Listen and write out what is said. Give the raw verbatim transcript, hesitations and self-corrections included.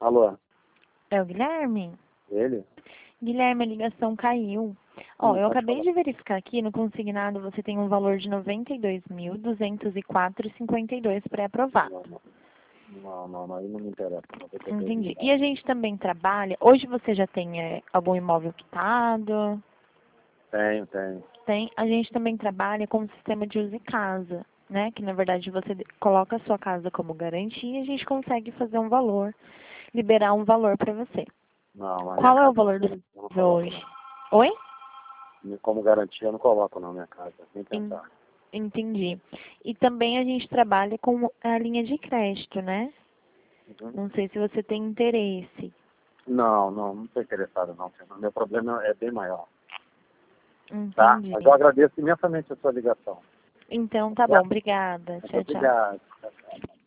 Alô? É o Guilherme? Ele? Guilherme, a ligação caiu. Ó, Hum, eu pode acabei falar. de verificar aqui no consignado, você tem um valor de noventa e dois mil, duzentos e quatro reais e cinquenta e dois pré-aprovado. Não, não, não, não, não, aí não me interessa. noventa e dois Entendi. mil. E a gente também trabalha... Hoje você já tem é, algum imóvel quitado? Tenho, tenho. Tem. A gente também trabalha com o sistema de uso em casa, né? Que na verdade você de- coloca a sua casa como garantia e a gente consegue fazer um valor, liberar um valor para você. Não, a minha Qual é o casa valor do eu não imóvel coloco, hoje? não. Oi? Como garantia eu não coloco não, minha casa. Nem En- pensar. Entendi. E também a gente trabalha com a linha de crédito, né? Uhum. Não sei se você tem interesse. Não, não, não estou interessado não, Fernando. Meu problema é bem maior, tá? Entendi. Mas eu agradeço imensamente a sua ligação. Então tá bom, Certo? obrigada. Muito Tchau, tchau. obrigado. Tchau, tchau.